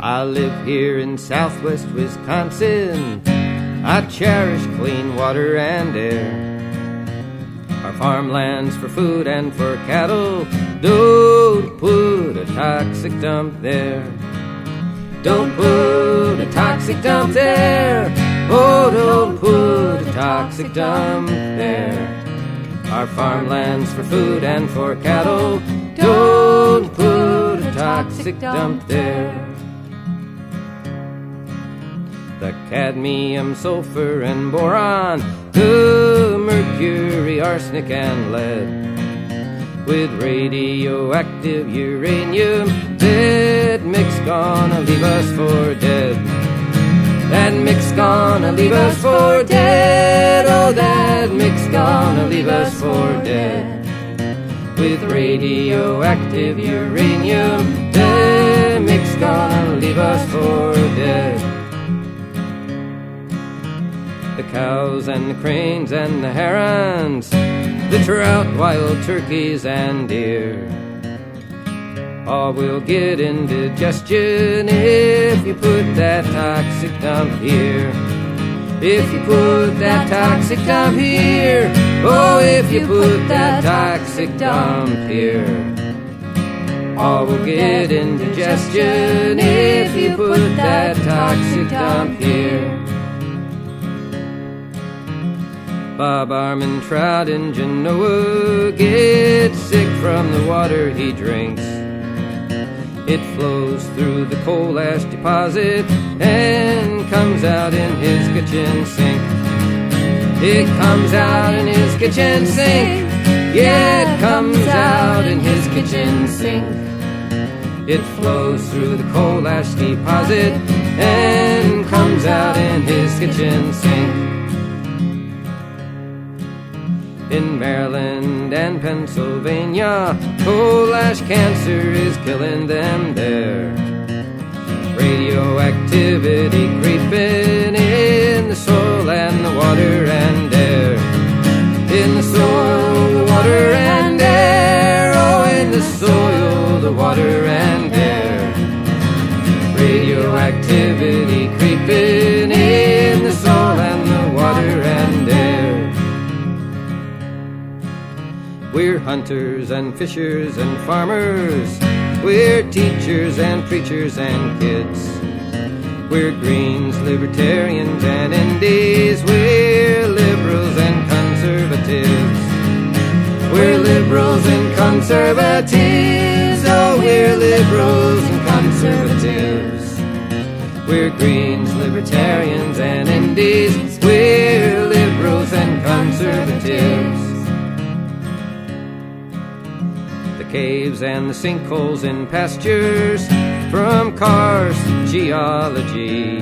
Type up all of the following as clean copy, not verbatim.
I live here in southwest Wisconsin. I cherish clean water and air. Our farmlands for food and for cattle. Don't put a toxic dump there. Don't put a toxic dump there. Oh, don't put a toxic dump there. Our farmlands for food and for cattle. Don't put a toxic dump there. The cadmium, sulfur, and boron, the mercury, arsenic, and lead, with radioactive uranium, that mix gonna leave us for dead. That mix gonna leave us for dead. Oh, that mix gonna leave us for dead. With radioactive uranium, that mix gonna leave us for dead. The cows and the cranes and the herons, the trout, wild turkeys and deer, all will get indigestion if you put that toxic dump here. If you put that toxic dump here. Oh, if you put that toxic dump here. All will get indigestion if you put that toxic dump here. Bob Armin Trout in Genoa gets sick from the water he drinks. It flows through the coal ash deposit and comes out in his kitchen sink. It comes out in his kitchen sink. Yeah, it comes out in his kitchen sink. It flows through the coal ash deposit and comes out in his kitchen sink. In Maryland and Pennsylvania, coal ash cancer is killing them there. Radioactivity creeping in the soil and the water and air. In the soil, the water and air. Oh, in the soil, the water and air. Radioactivity creeping in the soil and the water and air. We're hunters and fishers and farmers. We're teachers and preachers and kids. We're Greens, Libertarians and Indies. We're liberals and conservatives. We're liberals and conservatives. Oh, we're liberals and conservatives. We're Greens, Libertarians and Indies. We're liberals and conservatives. Caves and the sinkholes in pastures, from cars to geology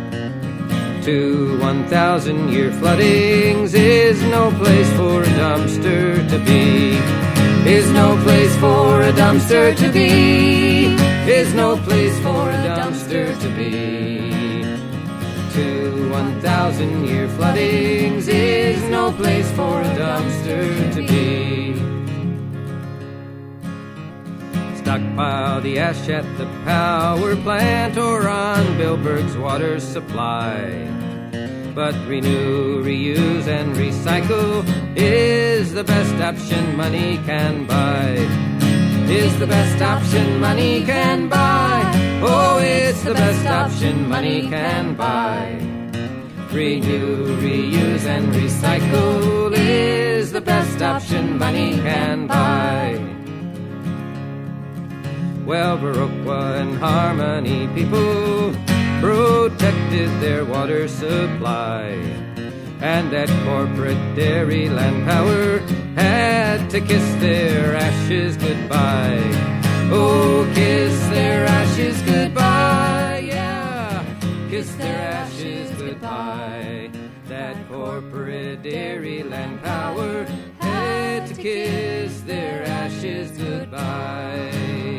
to 1,000-year floodings, is no place for a dumpster to be. Is no place for a dumpster to be. Is no place for a dumpster to be. To 1,000-year floodings is no place for a dumpster to be. Stockpile the ash at the power plant or on Billberg's water supply. But renew, reuse, and recycle is the best option money can buy. Is the best option money can buy. Oh, it's the best option money can buy. Renew, reuse, and recycle is the best option money can buy. Well, Viroqua and Harmony people protected their water supply, and that corporate Dairyland Power had to kiss their ashes goodbye. Oh, kiss their ashes goodbye, yeah, kiss their ashes goodbye. That corporate Dairyland Power had to kiss their ashes goodbye.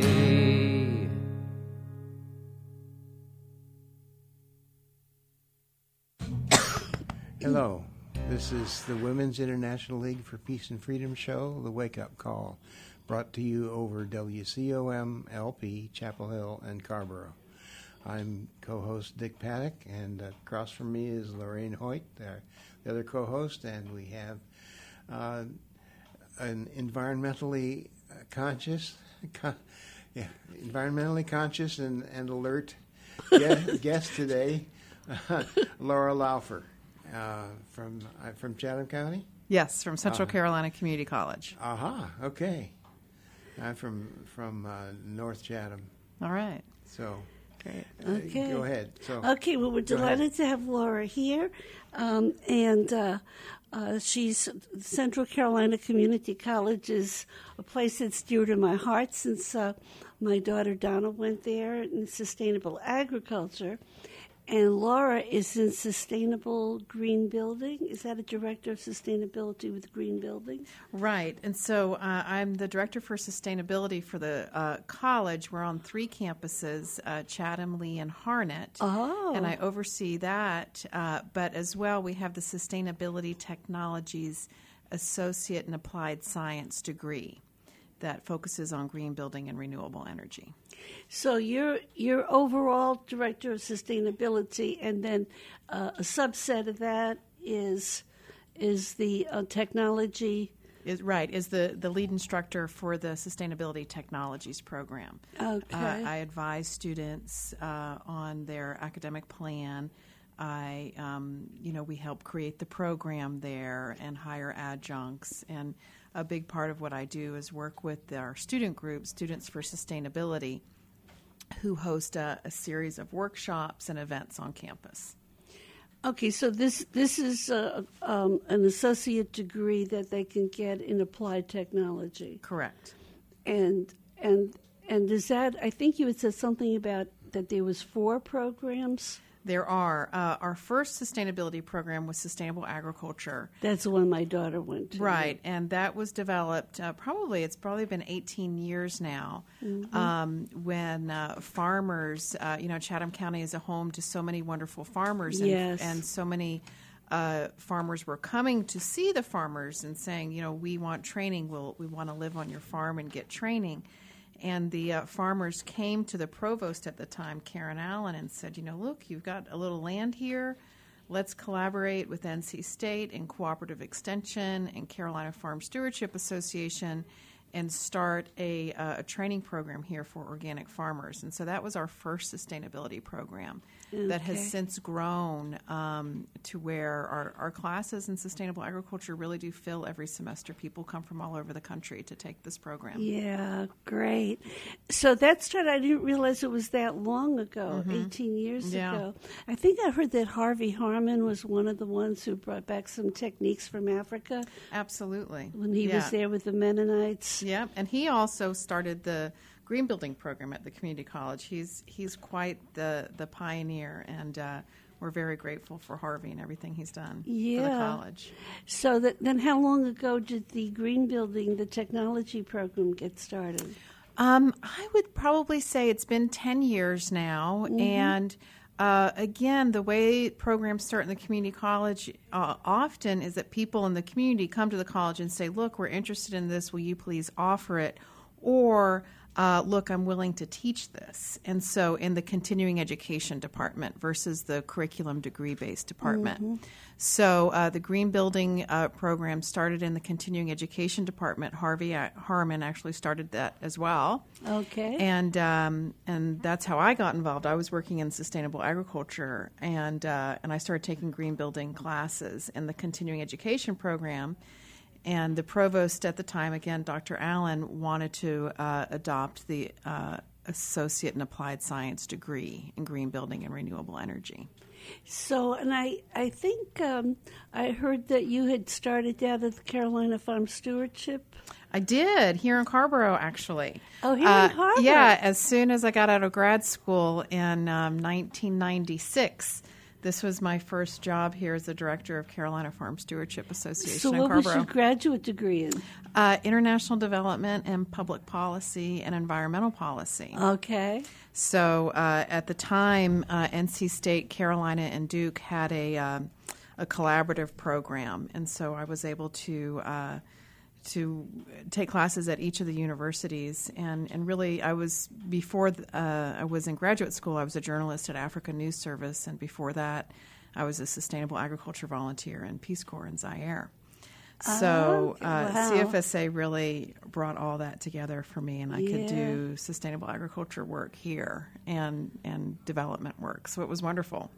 Hello, this is the Women's International League for Peace and Freedom show, The Wake Up Call, brought to you over WCOM, LP, Chapel Hill, and Carrboro. I'm co-host Dick Paddock, and across from me is Lorraine Hoyt, the other co-host, and we have an environmentally conscious and alert guest today, Laura Laufer, from Chatham County. Yes, from Central Carolina Community College. Okay. I'm from North Chatham. All right. So, great. Okay. Go ahead. Okay, well, we're delighted to have Laura here. She's Central Carolina Community College is a place that's dear to my heart since my daughter Donna went there in sustainable agriculture. And Laura is in Sustainable Green Building. Is that a director of sustainability with Green Building? Right. And so I'm the director for sustainability for the college. We're on 3 campuses, Chatham, Lee, and Harnett. Oh. And I oversee that. But as well, we have the Sustainability Technologies Associate in Applied Science degree that focuses on green building and renewable energy. So you're overall director of sustainability, and then a subset of that is the technology. Is the lead instructor for the Sustainability Technologies program. Okay. I advise students on their academic plan. We help create the program there and hire adjuncts. And a big part of what I do is work with our student group, Students for Sustainability, who host a series of workshops and events on campus. Okay, so this is an associate degree that they can get in applied technology. Correct. And is that, I think you had said something about that there was 4 programs. There are. Our first sustainability program was Sustainable Agriculture. That's the one my daughter went to. Right, and that was developed it's probably been 18 years now, when farmers, Chatham County is a home to so many wonderful farmers, and so many farmers were coming to see the farmers and saying, we want training, we want to live on your farm and get training. And the farmers came to the provost at the time, Karen Allen, and said, look, you've got a little land here. Let's collaborate with NC State and Cooperative Extension and Carolina Farm Stewardship Association and start a training program here for organic farmers. And so that was our first sustainability program that has since grown to where our classes in sustainable agriculture really do fill every semester. People come from all over the country to take this program. Yeah, great. So that started, I didn't realize it was that long ago, 18 years ago. I think I heard that Harvey Harmon was one of the ones who brought back some techniques from Africa. Absolutely. When he was there with the Mennonites. Yeah, and he also started the green building program at the community college. He's quite the pioneer, and we're very grateful for Harvey and everything he's done for the college. So then how long ago did the green building, the technology program, get started? I would probably say it's been 10 years now, and again, the way programs start in the community college often is that people in the community come to the college and say, look, we're interested in this. Will you please offer it? Or, look, I'm willing to teach this. And so in the continuing education department versus the curriculum degree-based department. So the green building program started in the continuing education department. Harvey Harmon actually started that as well. Okay. And that's how I got involved. I was working in sustainable agriculture, and I started taking green building classes in the continuing education program. And the provost at the time, again, Dr. Allen, wanted to adopt the Associate in Applied Science degree in green building and renewable energy. So, and I think I heard that you had started out at the Carolina Farm Stewardship. I did, here in Carrboro, actually. Oh, here in Carrboro. Yeah, as soon as I got out of grad school in 1996. This was my first job here as the director of Carolina Farm Stewardship Association in Carrboro. So what was your graduate degree in? International Development and Public Policy and Environmental Policy. Okay. So at the time, NC State, Carolina, and Duke had a collaborative program, and so I was able to take classes at each of the universities, and really I was I was in graduate school. I was a journalist at Africa News Service, and before that, I was a sustainable agriculture volunteer in Peace Corps in Zaire. So CFSA really brought all that together for me, and I could do sustainable agriculture work here and development work. So it was wonderful.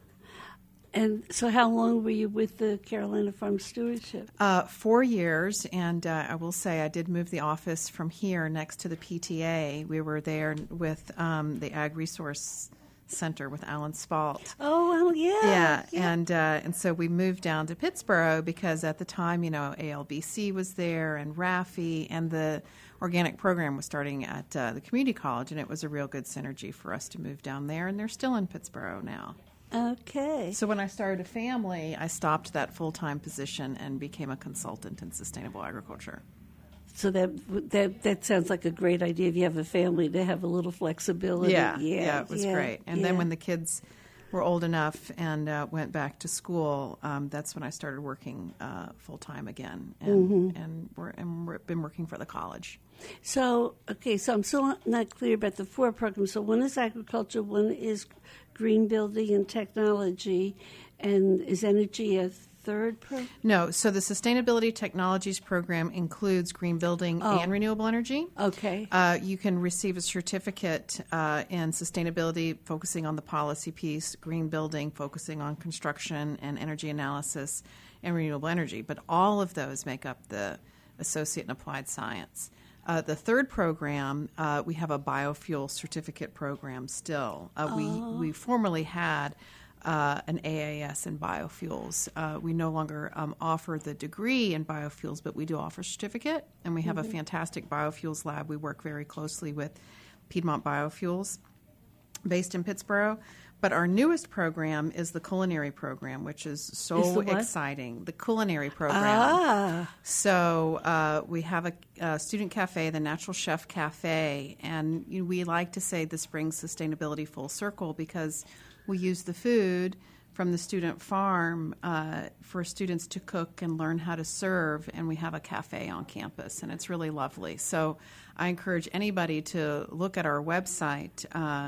And so how long were you with the Carolina Farm Stewardship? 4 years, and I will say I did move the office from here next to the PTA. We were there with the Ag Resource Center with Alan Spalt. Oh, well, yeah. And so we moved down to Pittsboro because at the time, ALBC was there and RAFI, and the organic program was starting at the community college, and it was a real good synergy for us to move down there, and they're still in Pittsboro now. Okay. So when I started a family, I stopped that full-time position and became a consultant in sustainable agriculture. So that sounds like a great idea if you have a family to have a little flexibility. Yeah, it was great. And then when the kids were old enough and went back to school, that's when I started working full-time again and been working for the college. So I'm still not clear about the 4 programs. So one is agriculture, one is green building and technology, and is energy a third program? No, so the Sustainability Technologies program includes green building and renewable energy. Okay. You can receive a certificate in sustainability focusing on the policy piece, green building focusing on construction and energy analysis, and renewable energy. But all of those make up the Associate in Applied Science. The third program, we have a biofuel certificate program still. We formerly had an AAS in biofuels. We no longer offer the degree in biofuels, but we do offer a certificate, and we have a fantastic biofuels lab. We work very closely with Piedmont Biofuels based in Pittsboro. But our newest program is the culinary program, which is so exciting. The culinary program. So we have a student cafe, the Natural Chef Cafe, and we like to say this brings sustainability full circle because we use the food from the student farm for students to cook and learn how to serve, and we have a cafe on campus, and it's really lovely. So I encourage anybody to look at our website,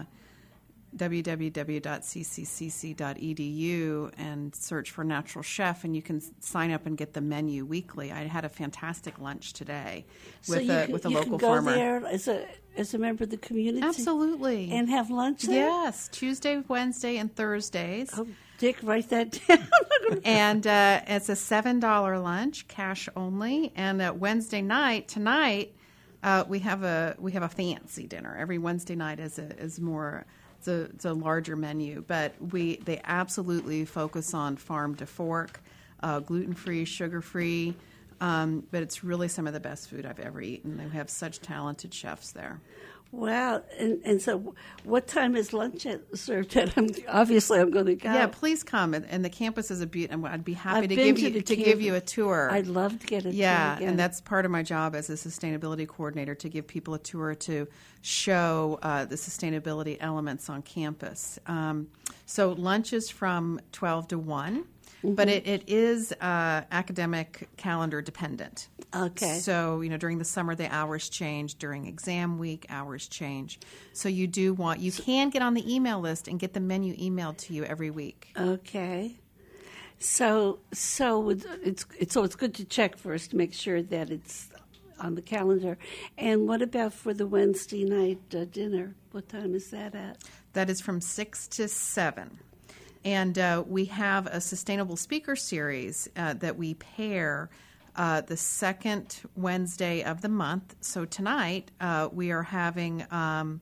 www.cccc.edu, and search for Natural Chef, and you can sign up and get the menu weekly. I had a fantastic lunch today with a local farmer. So you can go there as a member of the community? Absolutely. And have lunch there? Yes, Tuesday, Wednesday, and Thursdays. Oh, Dick, write that down. And it's a $7 lunch, cash only. And Wednesday night, tonight, we have a fancy dinner. Every Wednesday night is more. It's a larger menu, but they absolutely focus on farm to fork, gluten-free, sugar-free, but it's really some of the best food I've ever eaten. They have such talented chefs there. Wow. And so what time is lunch served at? Obviously, I'm going to go. Yeah, please come. And the campus is a beauty. I'd be happy to give you a tour. I'd love to get a tour. Yeah, and that's part of my job as a sustainability coordinator, to give people a tour to show the sustainability elements on campus. So lunch is from 12 to 1. But it is academic calendar dependent. Okay. So, during the summer, the hours change. During exam week, hours change. So you can get on the email list and get the menu emailed to you every week. Okay. So it's good to check first to make sure that it's on the calendar. And what about for the Wednesday night dinner? What time is that at? That is from 6 to 7. And we have a sustainable speaker series that we pair the second Wednesday of the month. So tonight we are having a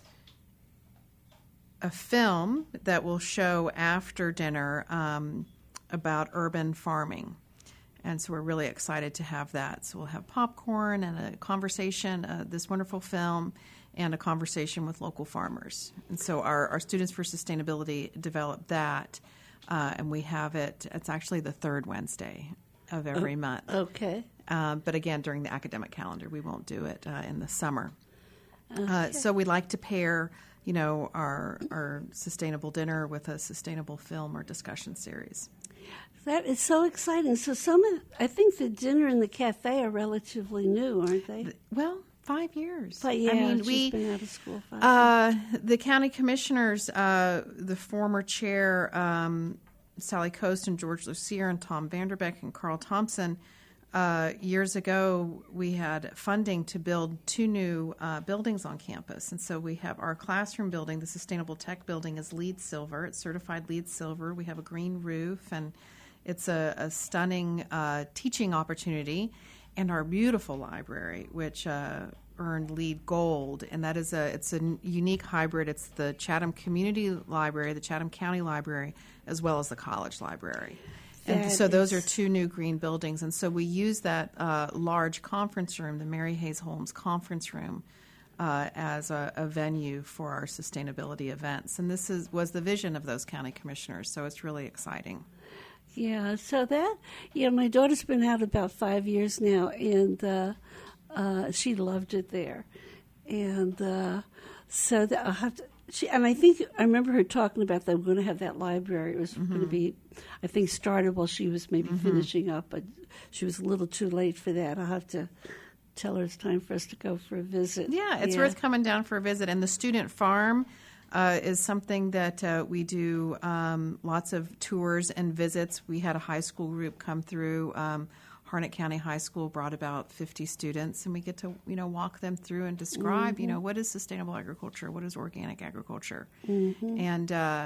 film that will show after dinner about urban farming. And so we're really excited to have that. So we'll have popcorn and a conversation, this wonderful film, and a conversation with local farmers. And so our Students for Sustainability developed that, and we have it. It's actually the third Wednesday of every month. Okay. But again, during the academic calendar, we won't do it in the summer. Okay. So we like to pair, our sustainable dinner with a sustainable film or discussion series. That is so exciting. So I think the dinner and the cafe are relatively new, aren't they? Well, 5 years. But yeah, I mean, she's been out of school 5 years. The county commissioners, the former chair, Sally Coast and George Lucier and Tom Vanderbeck and Carl Thompson, years ago we had funding to build 2 new buildings on campus. And so we have our classroom building, the Sustainable Tech building, is LEED Silver. It's certified LEED Silver. We have a green roof, and it's a stunning teaching opportunity. And our beautiful library, which earned LEED Gold, and that is it's a unique hybrid. It's the Chatham Community Library, the Chatham County Library, as well as the college library. And so those are 2 new green buildings. And so we use that large conference room, the Mary Hayes Holmes Conference Room, as a venue for our sustainability events. And this was the vision of those county commissioners, so it's really exciting. Yeah, so my daughter's been out about 5 years now, and she loved it there. And so I'll have to. I remember her talking about they were going to have that library. It was going to be, I think, started while she was maybe finishing up, but she was a little too late for that. I'll have to tell her it's time for us to go for a visit. Yeah, it's worth coming down for a visit. And the student farm is something that we do lots of tours and visits. We had a high school group come through. Harnett County High School brought about 50 students, and we get to walk them through and describe what is sustainable agriculture, what is organic agriculture. And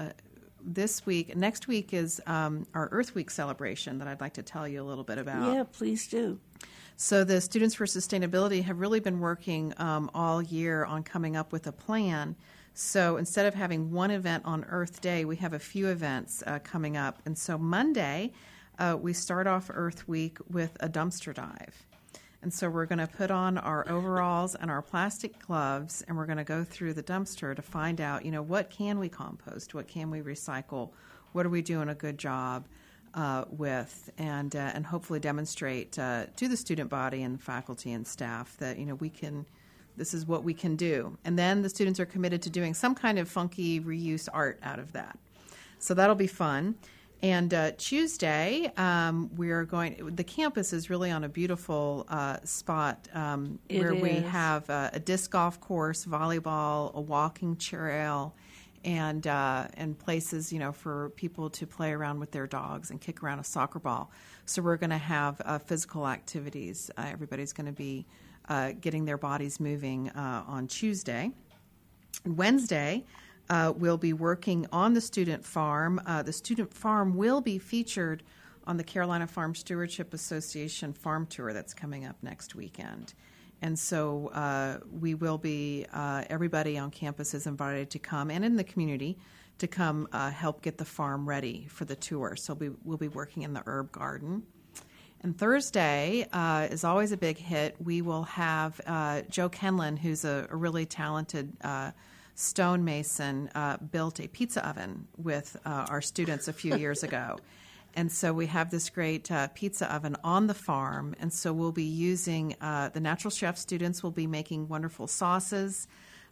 next week is our Earth Week celebration that I'd like to tell you a little bit about. Yeah, please do. So the Students for Sustainability have really been working all year on coming up with a plan. So instead of having one event on Earth Day, we have a few events coming up. And so Monday, we start off Earth Week with a dumpster dive. And so we're going to put on our overalls and our plastic gloves, and we're going to go through the dumpster to find out, what can we compost, what can we recycle, what are we doing a good job with, and hopefully demonstrate to the student body and faculty and staff that, this is what we can do. And then the students are committed to doing some kind of funky reuse art out of that. So that'll be fun. And Tuesday, the campus is really on a beautiful spot where we have a disc golf course, volleyball, a walking trail, and places, for people to play around with their dogs and kick around a soccer ball. So we're going to have physical activities. Everybody's going to be getting their bodies moving on Tuesday. Wednesday, we'll be working on the student farm. The student farm will be featured on the Carolina Farm Stewardship Association farm tour that's coming up next weekend. And so we will be, everybody on campus is invited to come, and in the community, to come help get the farm ready for the tour. So we'll be working in the herb garden. And Thursday is always a big hit. We will have Joe Kenlin, who's a really talented stonemason, built a pizza oven with our students a few years ago. And so we have this great pizza oven on the farm. And so we'll be using the Natural Chef students will be making wonderful sauces.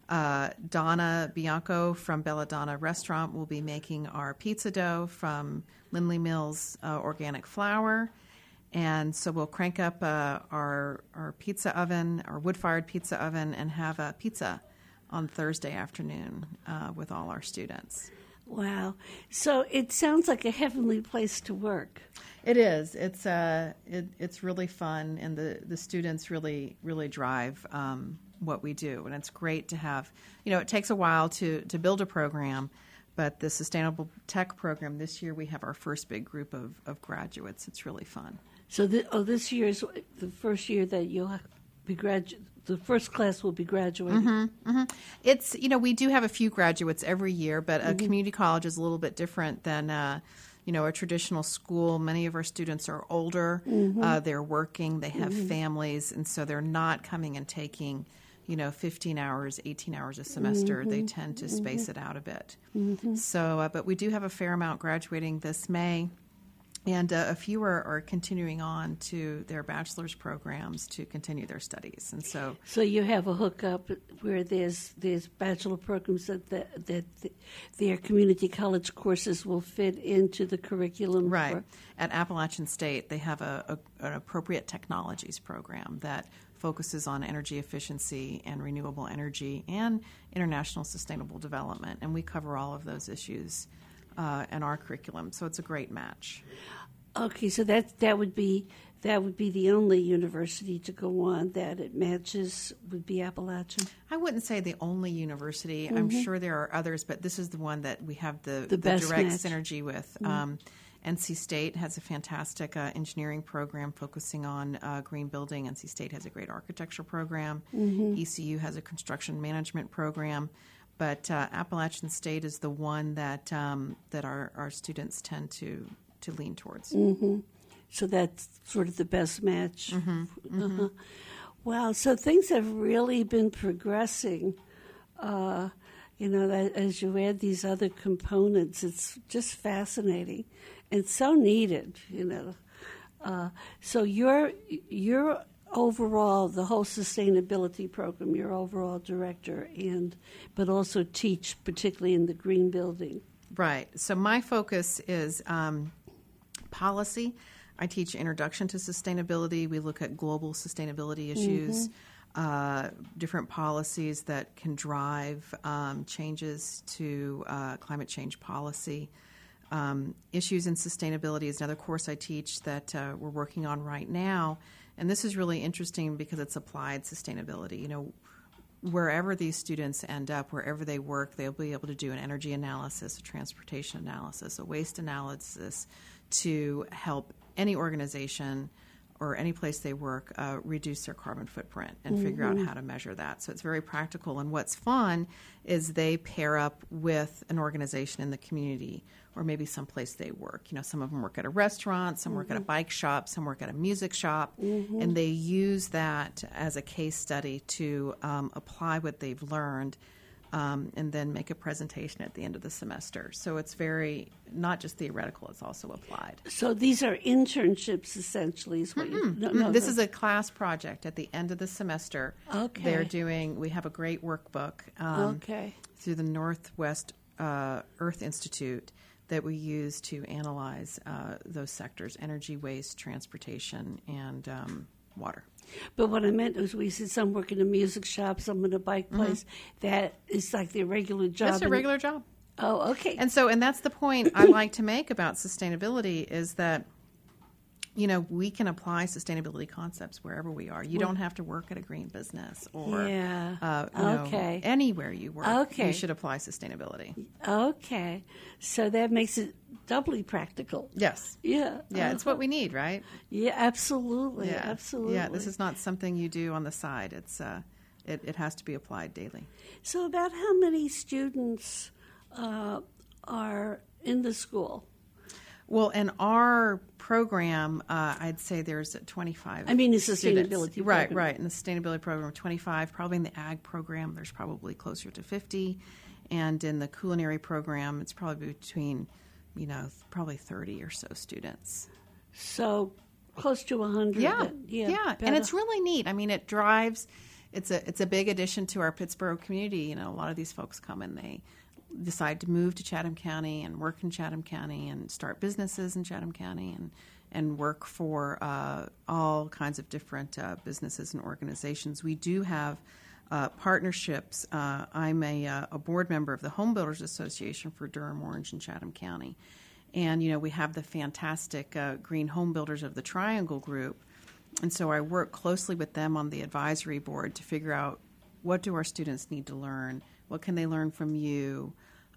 Donna Bianco from Belladonna Restaurant will be making our pizza dough from Lindley Mills organic flour. And so we'll crank up our pizza oven, our wood-fired pizza oven, and have a pizza on Thursday afternoon with all our students. Wow. So it sounds like a heavenly place to work. It is. It's really fun, and the students really drive what we do. And it's great to have, it takes a while to build a program, but the Sustainable Tech program, this year we have our first big group of graduates. It's really fun. So this year is the first year that you'll be the first class will be graduating. It's, we do have a few graduates every year, but a community college is a little bit different than, a traditional school. Many of our students are older. They're working. They have families. And so they're not coming and taking, 15 hours, 18 hours a semester. They tend to space it out a bit. So, but we do have a fair amount graduating this May. And a few are continuing on to their bachelor's programs to continue their studies. And so you have a hookup where there's bachelor programs that their community college courses will fit into the curriculum. Right. At Appalachian State, they have an appropriate technologies program that focuses on energy efficiency and renewable energy and international sustainable development. And we cover all of those issues in our curriculum, so it's a great match. Okay, so that would be the only university to go on that it matches would be Appalachian. I wouldn't say the only university. I'm sure there are others, but this is the one that we have the best direct match. synergy with. NC State has a fantastic engineering program focusing on green building. NC State has a great architecture program. ECU has a construction management program. But Appalachian State is the one that our students tend to lean towards. So that's sort of the best match. Wow, so things have really been progressing. As you add these other components, it's just fascinating and so needed. So your overall, the whole sustainability program, your overall director, but also teach particularly in the green building. Right. So my focus is policy. I teach Introduction to Sustainability. We look at global sustainability issues, different policies that can drive changes to climate change policy. Issues in sustainability is another course I teach that we're working on right now. And this is really interesting because it's applied sustainability. Wherever these students end up, wherever they work, they'll be able to do an energy analysis, a transportation analysis, a waste analysis to help any organization or any place they work reduce their carbon footprint and figure out how to measure that. So it's very practical. And what's fun is they pair up with an organization in the community or maybe someplace they work. Some of them work at a restaurant, some work at a bike shop, some work at a music shop, and they use that as a case study to apply what they've learned and then make a presentation at the end of the semester. So it's very, not just theoretical, it's also applied. So these are internships, essentially, is what This is a class project at the end of the semester. Okay. We have a great workbook through the Northwest Earth Institute that we use to analyze those sectors: energy, waste, transportation, and water. But what I meant was we said some work in a music shop, some in a bike place. That is like their regular job. That's their regular job. Oh, okay. And that's the point I like to make about sustainability is that, we can apply sustainability concepts wherever we are. You don't have to work at a green business or anywhere you work. Okay. You should apply sustainability. Okay. So that makes it doubly practical. Yes. Yeah. Yeah, it's what we need, right? Yeah, absolutely. Yeah. Absolutely. Yeah, this is not something you do on the side. It's it has to be applied daily. So about how many students are in the school? Well, in our program, I'd say there's 25. I mean, the sustainability program. Right. In the sustainability program, 25. Probably in the ag program, there's probably closer to 50. And in the culinary program, it's probably between, probably 30 or so students. So close to 100. Yeah. And it's really neat. I mean, it drives. It's a big addition to our Pittsburgh community. A lot of these folks come and they decide to move to Chatham County and work in Chatham County and start businesses in Chatham County and work for all kinds of different businesses and organizations. We do have partnerships. I'm a board member of the Home Builders Association for Durham, Orange, and Chatham County. And, we have the fantastic Green Home Builders of the Triangle Group. And so I work closely with them on the advisory board to figure out what do our students need to learn, what can they learn from you.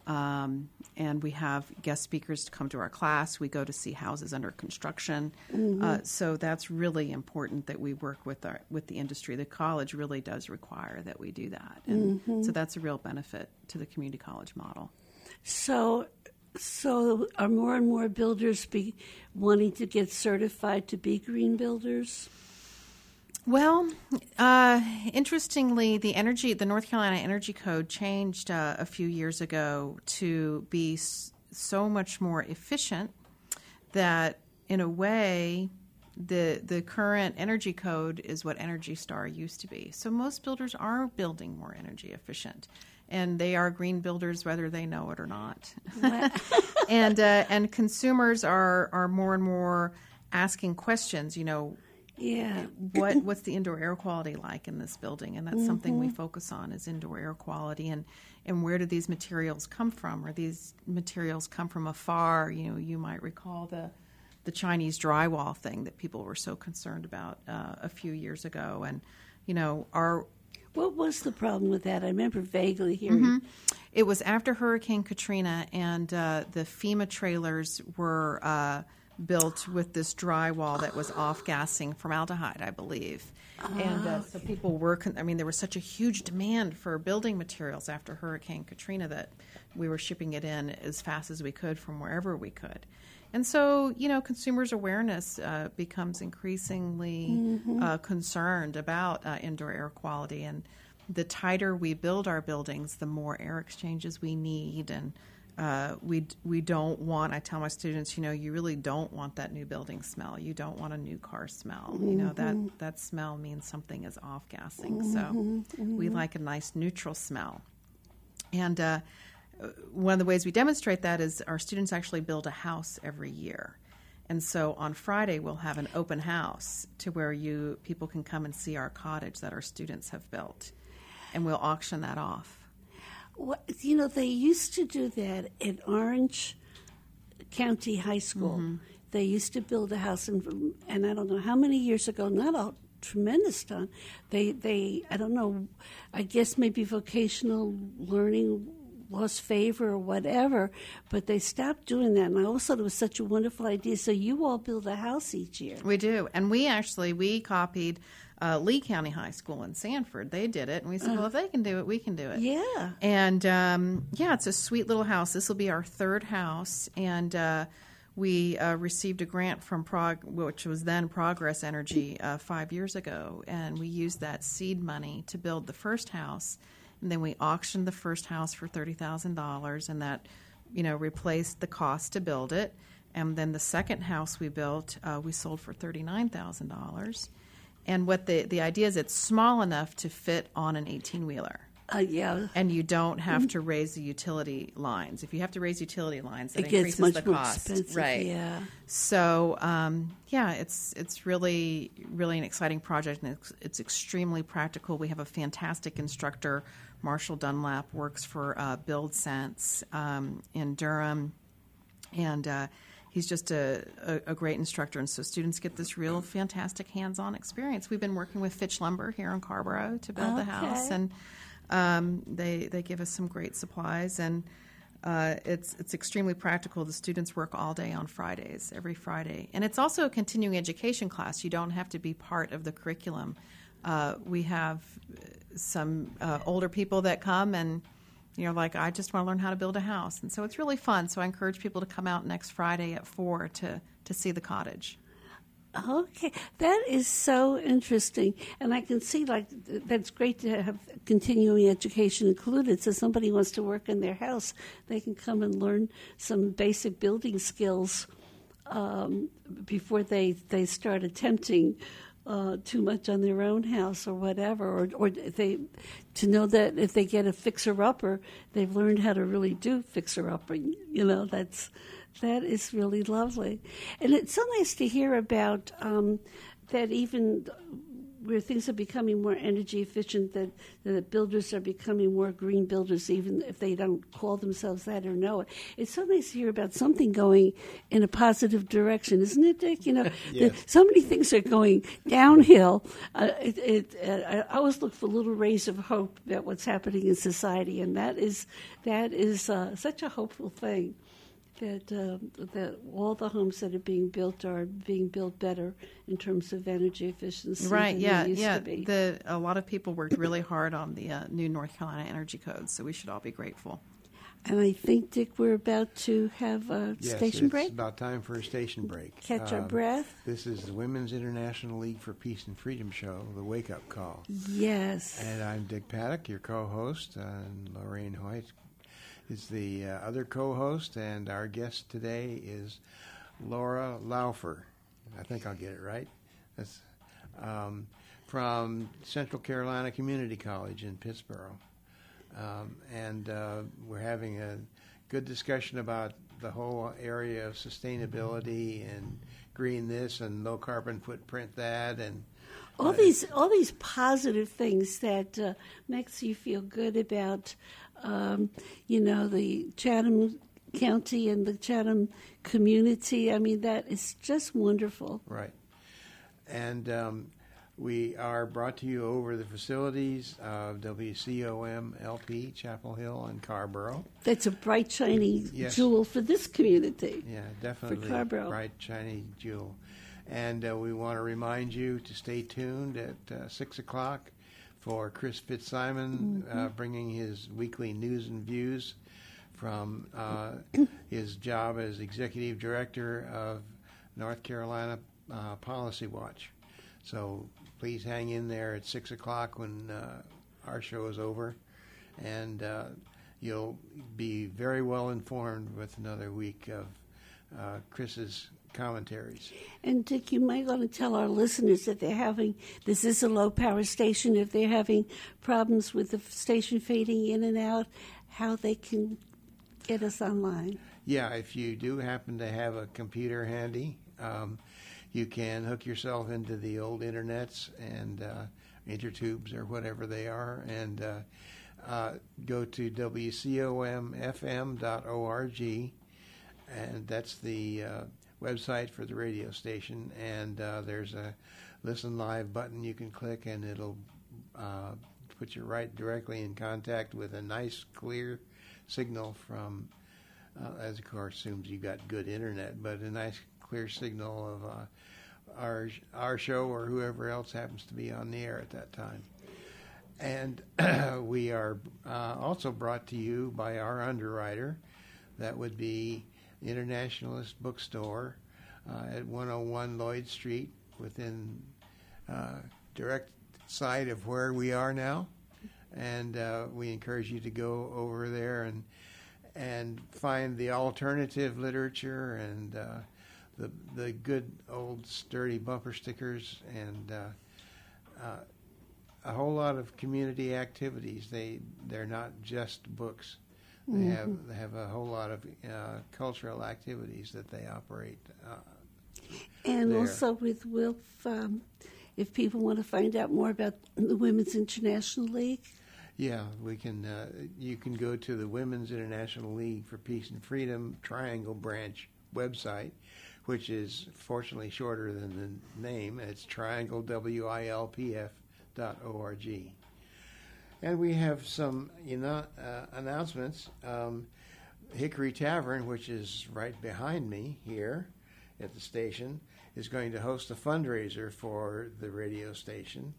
And we have guest speakers to come to our class. We go to see houses under construction. So that's really important that we work with the industry. The college really does require that we do that. And so that's a real benefit to the community college model. So are more and more builders wanting to get certified to be green builders? Well, interestingly, the North Carolina Energy Code changed a few years ago to be so much more efficient that in a way, the current energy code is what Energy Star used to be. So most builders are building more energy efficient, and they are green builders whether they know it or not. And consumers are more and more asking questions. What's the indoor air quality like in this building? And that's something we focus on, is indoor air quality, and where do these materials come from? Or these materials come from afar? You might recall the Chinese drywall thing that people were so concerned about a few years ago. And, what was the problem with that? I remember vaguely hearing. It was after Hurricane Katrina, and the FEMA trailers were built with this drywall that was off-gassing formaldehyde, I believe. And so people were, there was such a huge demand for building materials after Hurricane Katrina that we were shipping it in as fast as we could from wherever we could. And so, consumers' awareness becomes increasingly concerned about indoor air quality. And the tighter we build our buildings, the more air exchanges we need. And we don't want, I tell my students, you really don't want that new building smell. You don't want a new car smell. That smell means something is off-gassing. So we like a nice neutral smell. And one of the ways we demonstrate that is our students actually build a house every year. And so on Friday, we'll have an open house to where people can come and see our cottage that our students have built. And we'll auction that off. Well, they used to do that at Orange County High School. They used to build a house, and I don't know how many years ago, not a tremendous time, they I don't know, I guess maybe vocational learning lost favor or whatever, but they stopped doing that. And I always thought it was such a wonderful idea. So you all build a house each year. We do. And we copied Lee County High School in Sanford. They did it. And we said, well, if they can do it, we can do it. Yeah. And, it's a sweet little house. This will be our third house. And we received a grant from which was then Progress Energy 5 years ago. And we used that seed money to build the first house. And then we auctioned the first house for $30,000, and that, replaced the cost to build it. And then the second house we built, we sold for $39,000. And what the idea is, it's small enough to fit on an 18-wheeler. Yeah. And you don't have to raise the utility lines. If you have to raise utility lines, it increases much the more cost. Expensive, right? Yeah. So, it's really, really an exciting project, and it's extremely practical. We have a fantastic instructor. Marshall Dunlap works for BuildSense in Durham, and he's just a great instructor. And so students get this real fantastic hands-on experience. We've been working with Fitch Lumber here in Carrboro to build the house, and they give us some great supplies, and it's extremely practical. The students work all day on Fridays, every Friday. And it's also a continuing education class. You don't have to be part of the curriculum. We have some older people that come and, I just want to learn how to build a house. And so it's really fun. So I encourage people to come out next Friday at 4 to see the cottage. Okay, that is so interesting, and I can see that's great to have continuing education included. So somebody wants to work in their house, they can come and learn some basic building skills before they start attempting too much on their own house or whatever, or to know that if they get a fixer-upper, they've learned how to really do fixer-upper. That is really lovely. And it's so nice to hear about that even where things are becoming more energy efficient, that builders are becoming more green builders, even if they don't call themselves that or know it. It's so nice to hear about something going in a positive direction, isn't it, Dick? Yes. So many things are going downhill. I always look for little rays of hope about what's happening in society, and that is such a hopeful thing. That all the homes that are being built better in terms of energy efficiency. Right, than they used to be. A lot of people worked really hard on the new North Carolina Energy Code, so we should all be grateful. And I think, Dick, we're about to have a station break. Yes, it's about time for a station break. Catch our breath. This is the Women's International League for Peace and Freedom show, The Wake Up Call. Yes. And I'm Dick Paddock, your co-host, and Lorraine Hoyt is the other co-host, and our guest today is Laura Laufer. I think I'll get it right. That's from Central Carolina Community College in Pittsboro. And we're having a good discussion about the whole area of sustainability and green this and low carbon footprint that, and all these positive things that makes you feel good about the Chatham County and the Chatham community. I mean, that is just wonderful. Right. And we are brought to you over the facilities of WCOM LP, Chapel Hill and Carrboro. That's a bright, shiny jewel for this community. Yeah, definitely. For Carrboro. Bright, shiny jewel. And we want to remind you to stay tuned at 6 o'clock for Chris Fitzsimon bringing his weekly news and views from his job as Executive Director of North Carolina Policy Watch. So please hang in there at 6 o'clock when our show is over, and you'll be very well informed with another week of Chris's commentaries. And Dick, you might want to tell our listeners that this is a low power station, if they're having problems with the station fading in and out, how they can get us online. Yeah, if you do happen to have a computer handy, you can hook yourself into the old internets and intertubes or whatever they are, and go to WCOMFM.org, and that's the website for the radio station, and there's a Listen Live button you can click, and it'll put you right directly in contact with a nice, clear signal from, as of course assumes you got good internet, but a nice, clear signal of our show or whoever else happens to be on the air at that time. And we are also brought to you by our underwriter. That would be Internationalist Bookstore at 101 Lloyd Street, within direct sight of where we are now. And we encourage you to go over there and find the alternative literature and the good old sturdy bumper stickers and a whole lot of community activities. They're not just books. They have a whole lot of cultural activities that they operate. And there. Also with Wilf, if people want to find out more about the Women's International League. Yeah, we can. You can go to the Women's International League for Peace and Freedom Triangle Branch website, which is fortunately shorter than the name. It's trianglewilpf.org. And we have some announcements. Hickory Tavern, which is right behind me here at the station, is going to host a fundraiser for the radio station.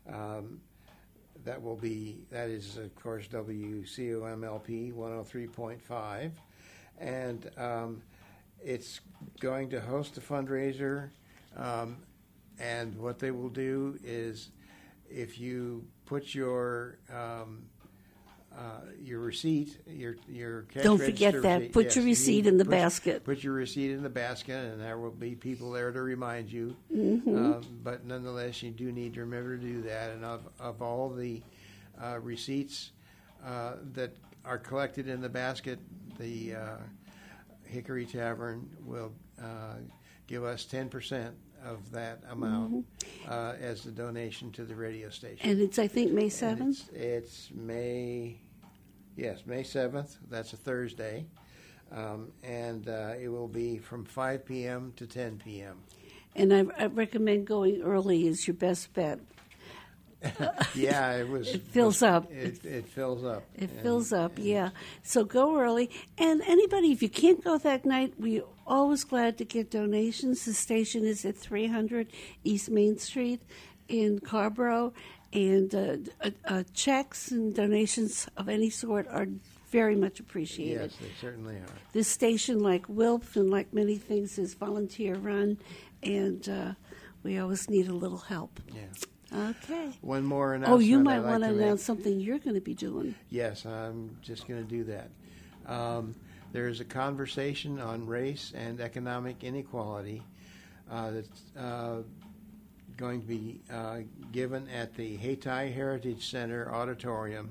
That is, of course, WCOMLP 103.5. And it's going to host a fundraiser. And what they will do is, if you put your receipt, your cash don't forget that. Receipt, put your receipt in the basket. Put your receipt in the basket, and there will be people there to remind you. But nonetheless, you do need to remember to do that. And of all the receipts that are collected in the basket, the Hickory Tavern will give us 10% of that amount as a donation to the radio station. And it's, I think, May 7th? It's May 7th. That's a Thursday. And it will be from 5 p.m. to 10 p.m. And I recommend going early is your best bet. Yeah, it fills up. It fills up. It fills up, yeah. So go early. And anybody, if you can't go that night, we're always glad to get donations. The station is at 300 East Main Street in Carrboro. And checks and donations of any sort are very much appreciated. Yes, they certainly are. This station, like Wilf and like many things, is volunteer-run, and we always need a little help. Yeah. Okay. One more announcement. Oh, you might want to announce something you're going to be doing. Yes, I'm just going to do that. There is a conversation on race and economic inequality that's going to be given at the Hayti Heritage Center Auditorium,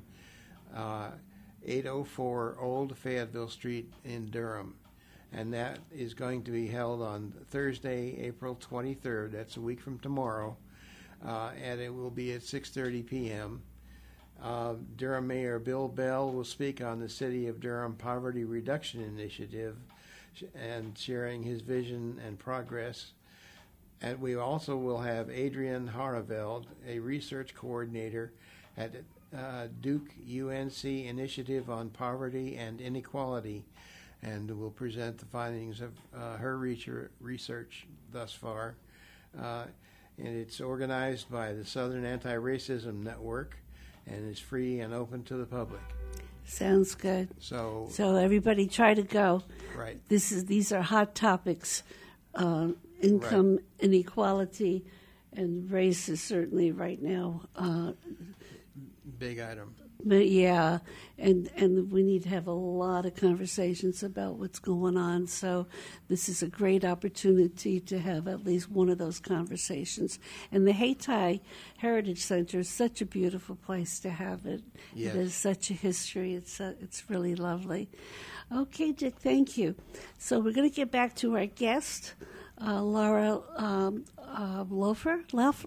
804 Old Fayetteville Street in Durham. And that is going to be held on Thursday, April 23rd. That's a week from tomorrow. And it will be at 6:30 p.m. Durham Mayor Bill Bell will speak on the City of Durham Poverty Reduction Initiative and sharing his vision and progress. And we also will have Adrian Haraveld, a research coordinator at Duke UNC Initiative on Poverty and Inequality, and will present the findings of her research thus far. And it's organized by the Southern Anti-Racism Network, and is free and open to the public. Sounds good. So everybody try to go. Right. These are hot topics. Income inequality and race is certainly right now big item. But yeah, and we need to have a lot of conversations about what's going on. So this is a great opportunity to have at least one of those conversations. And the Hayti Heritage Center is such a beautiful place to have it. Yes. It has such a history. It's really lovely. Okay, Dick, thank you. So we're going to get back to our guest, Laura Laufer,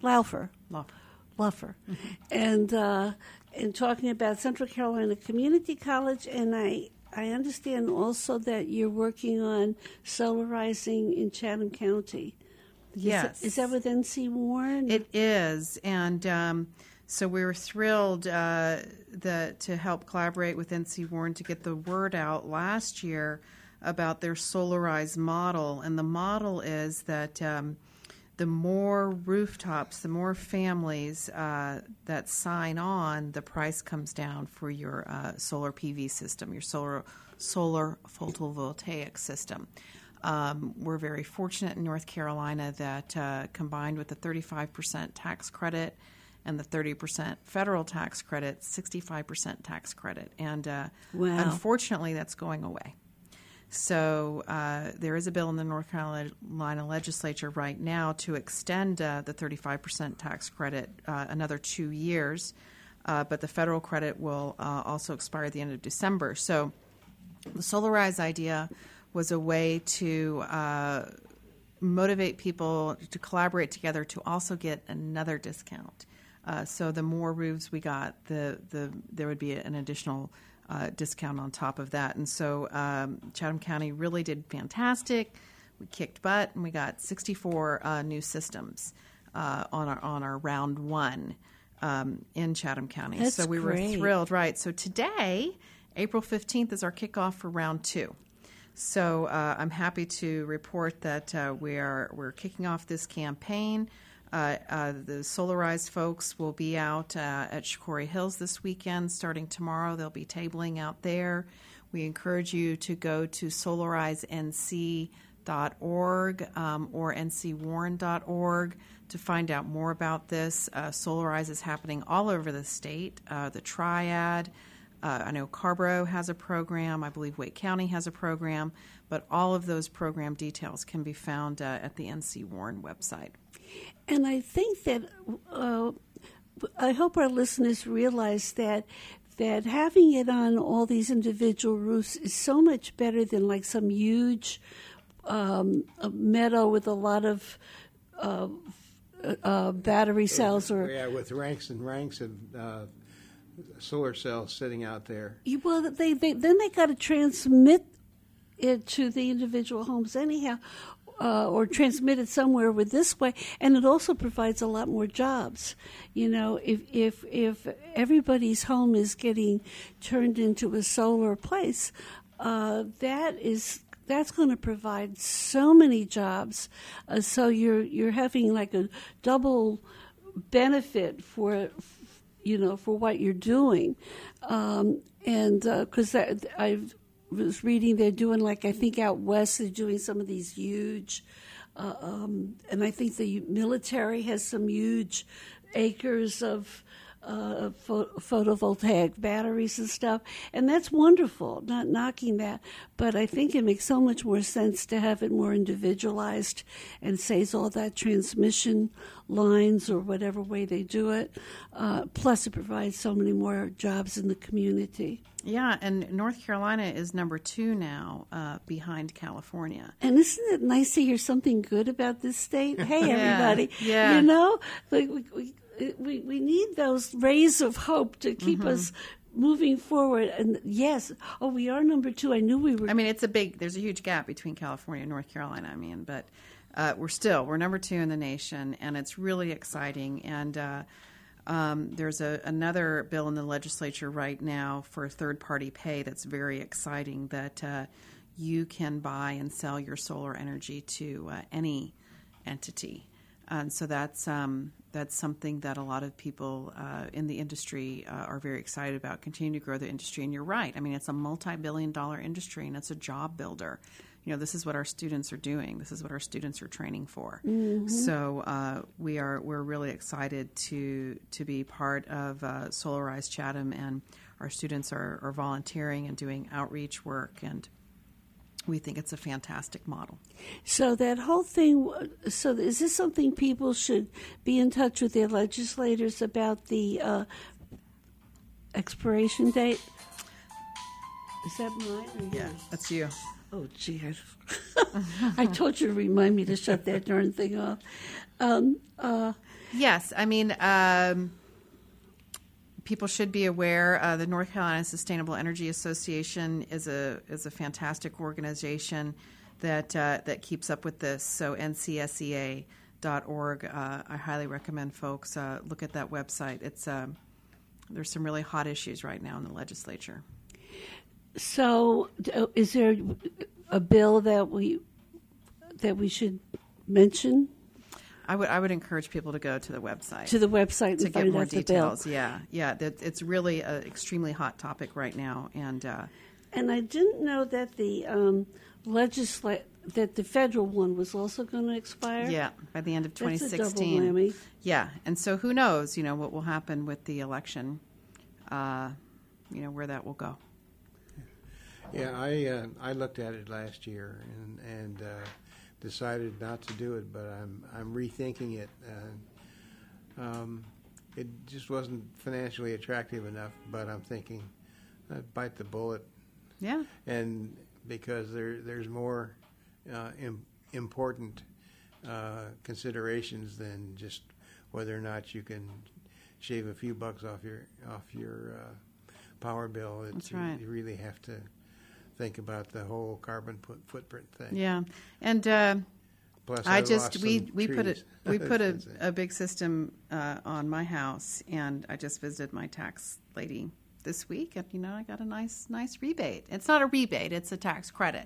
and talking about Central Carolina Community College. And I understand also that you're working on solarizing in Chatham County. Yes. Is that with NC Warren? It is. And so we were thrilled to help collaborate with NC Warren to get the word out last year about their solarized model. And the model is that the more rooftops, the more families that sign on, the price comes down for your solar PV system, your solar photovoltaic system. We're very fortunate in North Carolina that combined with the 35% tax credit and the 30% federal tax credit, 65% tax credit. And unfortunately, that's going away. So there is a bill in the North Carolina legislature right now to extend the 35% tax credit another 2 years, but the federal credit will also expire at the end of December. So the Solarize idea was a way to motivate people to collaborate together to also get another discount. So the more roofs we got, there would be an additional discount on top of that. And so Chatham County really did fantastic. We kicked butt, and we got 64 new systems on our round one in Chatham County. That's so we great. were thrilled, right? So today, April 15th, is our kickoff for round two. So I'm happy to report that we're kicking off this campaign. The Solarized folks will be out at Shakori Hills this weekend. Starting tomorrow, they'll be tabling out there. We encourage you to go to solarizenc.org or ncwarren.org to find out more about this. Solarize is happening all over the state. The Triad, I know Carborough has a program. I believe Wake County has a program. But all of those program details can be found at the NC Warren website. And I think that I hope our listeners realize that having it on all these individual roofs is so much better than like some huge meadow with a lot of battery cells with ranks and ranks of solar cells sitting out there. Well, they got to transmit it to the individual homes anyhow. Or transmit it somewhere with this way, and it also provides a lot more jobs. You know, if everybody's home is getting turned into a solar place, that's going to provide so many jobs. So you're having like a double benefit for what you're doing, and because I was reading they're doing, like, I think out west they're doing some of these huge and I think the military has some huge acres of photovoltaic batteries and stuff, and that's wonderful, not knocking that, but I think it makes so much more sense to have it more individualized and saves all that transmission lines or whatever way they do it. Plus, it provides so many more jobs in the community. Yeah, and North Carolina is number 2 now, behind California. And isn't it nice to hear something good about this state? Hey, everybody, yeah. You know, we need those rays of hope to keep us moving forward. And yes, we are number 2. I knew we were. I mean, there's a huge gap between California and North Carolina. I mean, but we're number 2 in the nation, and it's really exciting. And there's another bill in the legislature right now for third-party pay that's very exciting, that you can buy and sell your solar energy to any entity. And so that's something that a lot of people in the industry are very excited about, continuing to grow the industry. And you're right. I mean, it's a multi-billion-dollar industry, and it's a job builder. You know, this is what our students are doing. This is what our students are training for. Mm-hmm. So we're really excited to be part of Solarize Chatham, and our students are volunteering and doing outreach work, and we think it's a fantastic model. So that whole thing, so is this something people should be in touch with their legislators about, the expiration date? Is that mine? Yeah, that's you. Oh, gee, I told you to remind me to shut that darn thing off. Yes, I mean, people should be aware. The North Carolina Sustainable Energy Association is a fantastic organization that keeps up with this. So ncsea.org. I highly recommend folks look at that website. There's some really hot issues right now in the legislature. So, is there a bill that we should mention? I would encourage people to go to the website. To the website to and get find more out details. The bill. Yeah. It's really an extremely hot topic right now, and I didn't know that the that the federal one was also going to expire. Yeah, by the end of 2016. That's a double whammy. Yeah, and so who knows? You know what will happen with the election. Where that will go. Yeah, I looked at it last year and decided not to do it, but I'm rethinking it. It just wasn't financially attractive enough, but I'm thinking I'd bite the bullet. Yeah. And because there's more important considerations than just whether or not you can shave a few bucks off your power bill. That's right. You really have to think about the whole carbon footprint thing. Yeah, and plus we put a big system on my house, and I just visited my tax lady this week, and I got a nice rebate. It's not a rebate; it's a tax credit.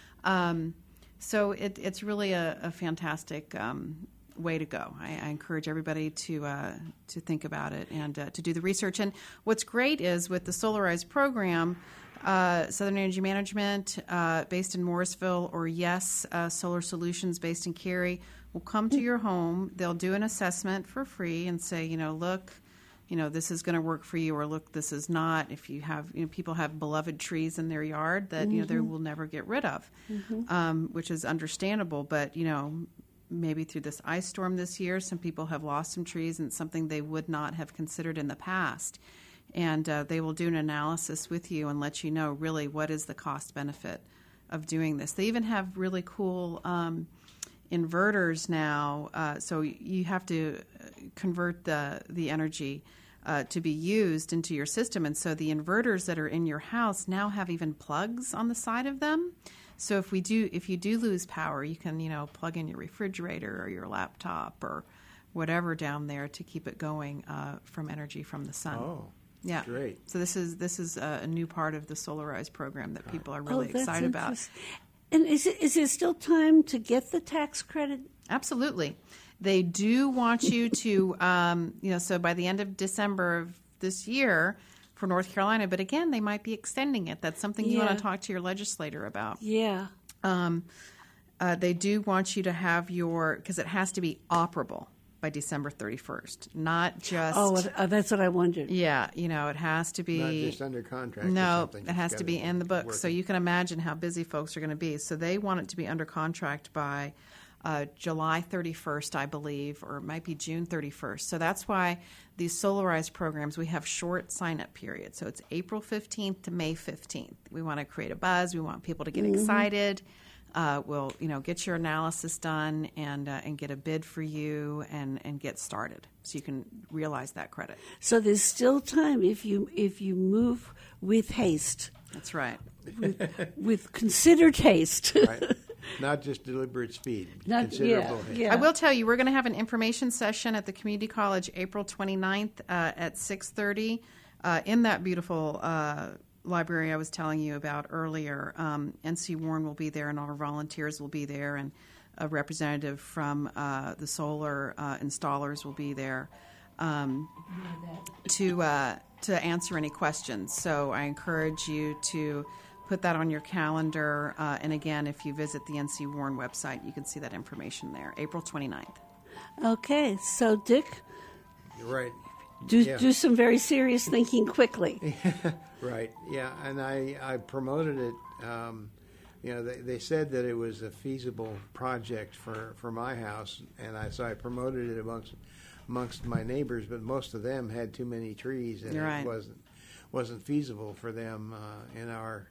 So it's really a fantastic way to go. I encourage everybody to think about it and to do the research. And what's great is with the Solarize program. Southern Energy Management, based in Morrisville, or YES Solar Solutions, based in Cary, will come to your home. They'll do an assessment for free and say, look, this is going to work for you, or look, this is not. If you have, people have beloved trees in their yard that they will never get rid of, which is understandable. But maybe through this ice storm this year, some people have lost some trees, and it's something they would not have considered in the past. And they will do an analysis with you and let you know really what is the cost benefit of doing this. They even have really cool inverters now. So you have to convert the energy to be used into your system. And so the inverters that are in your house now have even plugs on the side of them. So if you do lose power, you can plug in your refrigerator or your laptop or whatever down there to keep it going from energy from the sun. Oh. Yeah, great. So this is a new part of the Solarize program that people are really excited about. And is there still time to get the tax credit? Absolutely. They do want you to, so by the end of December of this year for North Carolina, but again, they might be extending it. That's something you want to talk to your legislator about. Yeah. They do want you to have because it has to be operable by December 31st. Not just... Oh, that's what I wondered. Yeah, it has to be... Not just under contract No, or something. it has to be in the book. Working. So you can imagine how busy folks are going to be. So they want it to be under contract by July 31st, I believe, or it might be June 31st. So that's why these Solarize programs, we have short sign-up periods. So it's April 15th to May 15th. We want to create a buzz. We want people to get excited. We'll, get your analysis done and get a bid for you and get started, so you can realize that credit. So there's still time if you move with haste. That's right. With considered haste. Right. Not just deliberate speed. Considerable haste. Yeah. I will tell you, we're going to have an information session at the Community College April 29th at 6:30 in that beautiful library I was telling you about earlier. NC Warren will be there, and all our volunteers will be there, and a representative from the solar installers will be there to answer any questions. So I encourage you to put that on your calendar. And again, if you visit the NC Warren website, you can see that information there, April 29th. Okay, so Dick, You're right. do some very serious thinking quickly. Right. Yeah, and I promoted it. They said that it was a feasible project for my house, and so I promoted it amongst my neighbors. But most of them had too many trees, and You're right. it wasn't feasible for them in our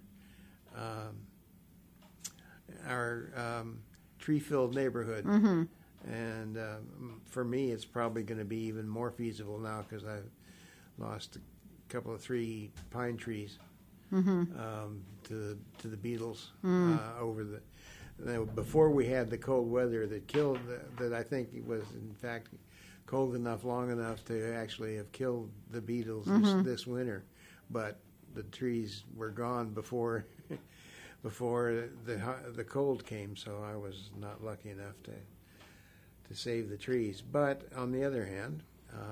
tree-filled neighborhood. Mm-hmm. And for me, it's probably going to be even more feasible now because I've lost a couple of 3 pine trees to the beetles over before we had the cold weather that killed that I think it was in fact cold enough long enough to actually have killed the beetles this winter, but the trees were gone before the cold came, so I was not lucky enough to save the trees. But on the other hand,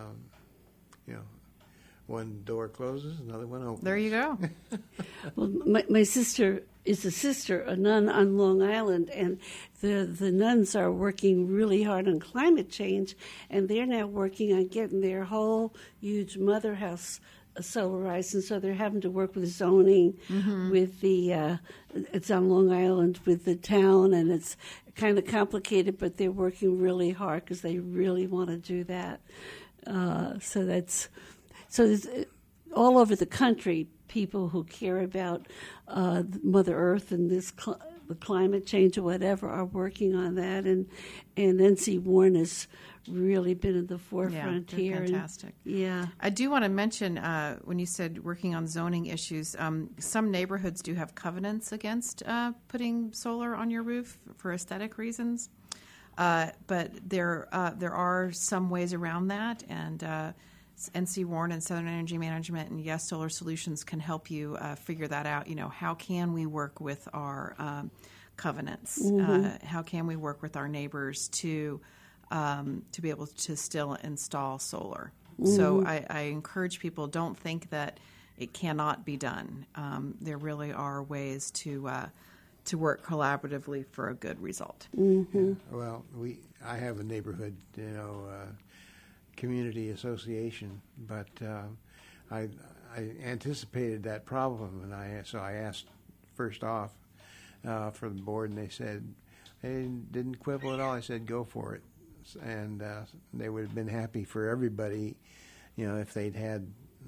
one door closes, another one opens. There you go. Well, my sister is a nun on Long Island, and the nuns are working really hard on climate change, and they're now working on getting their whole huge mother house solarized, and so they're having to work with zoning, with it's on Long Island with the town, and it's kind of complicated, but they're working really hard because they really want to do that. So there's all over the country, people who care about Mother Earth and the climate change or whatever are working on that, and NC Warren has really been at the forefront here. Fantastic. Yeah. I do want to mention, when you said working on zoning issues, some neighborhoods do have covenants against putting solar on your roof for aesthetic reasons. But there are some ways around that, and NC Warren and Southern Energy Management and Yes Solar Solutions can help you figure that out. How can we work with our covenants? How can we work with our neighbors to be able to still install solar? So I encourage people, don't think that it cannot be done. There really are ways to work collaboratively for a good result. Yeah. Well, I have a neighborhood, community association, but I anticipated that problem, and so I asked first off for the board, and they said they didn't quibble at all. I said go for it, and they would have been happy for everybody, if they'd had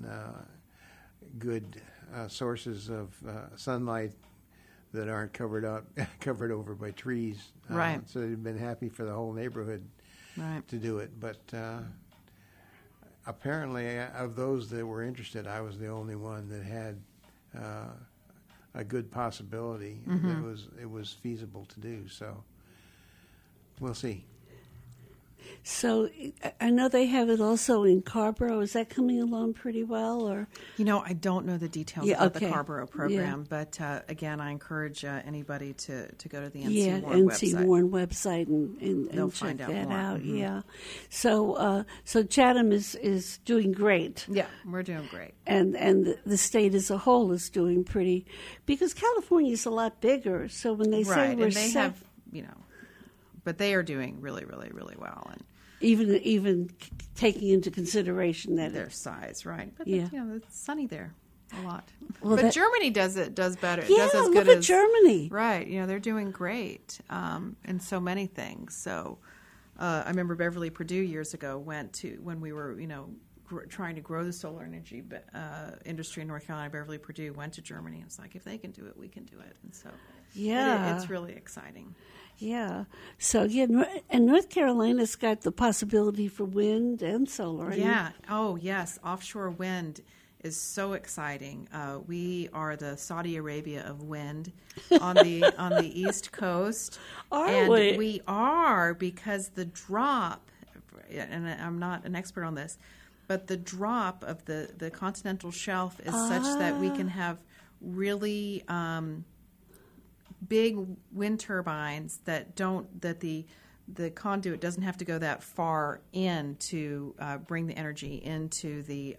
good sources of sunlight that aren't covered over by trees. Right. So they'd been happy for the whole neighborhood to do it. But apparently, of those that were interested, I was the only one that had a good possibility. It was feasible to do. So we'll see. So I know they have it also in Carborough. Is that coming along pretty well, or? I don't know the details about the Carborough program, but again, I encourage anybody to go to the NC Warren website. NC Warren website and check that out. Yeah. So Chatham is doing great. Yeah, we're doing great. And the state as a whole is doing pretty, because California is a lot bigger. So when they say we're and they have, but they are doing really, really, really well. And even taking into consideration that their size, right? But yeah, it's sunny there a lot. Well, but Germany does better. Yeah, does as look good at as Germany. Right. They're doing great in so many things. So I remember Beverly Perdue years ago went to, when we were, trying to grow the solar energy industry in North Carolina, Beverly Perdue went to Germany. It's like, if they can do it, we can do it. And so it's really exciting. Yeah. So, and North Carolina's got the possibility for wind and solar. Yeah. Oh, yes. Offshore wind is so exciting. We are the Saudi Arabia of wind on the East Coast. We are, because the drop, and I'm not an expert on this, but the drop of the continental shelf is such that we can have really big wind turbines that the conduit doesn't have to go that far in to bring the energy into the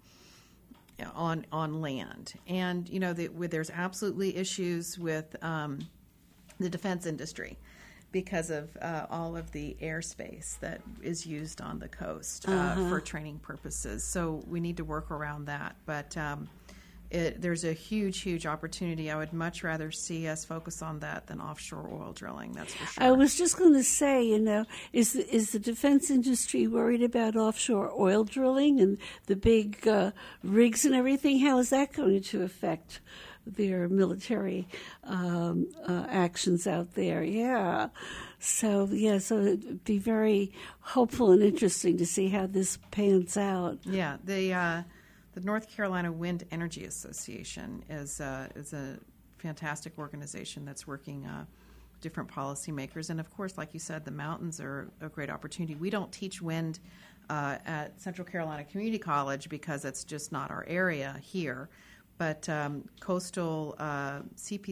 on land. And there's absolutely issues with the defense industry because of all of the airspace that is used on the coast for training purposes. So we need to work around that. But there's a huge opportunity. I would much rather see us focus on that than offshore oil drilling, that's for sure. I was just going to say, is the defense industry worried about offshore oil drilling and the big rigs and everything? How is that going to affect their military actions out there? Yeah. So it'd be very hopeful and interesting to see how this pans out. Yeah. The North Carolina Wind Energy Association is a fantastic organization that's working different policymakers. And, of course, like you said, the mountains are a great opportunity. We don't teach wind at Central Carolina Community College because it's just not our area here. But the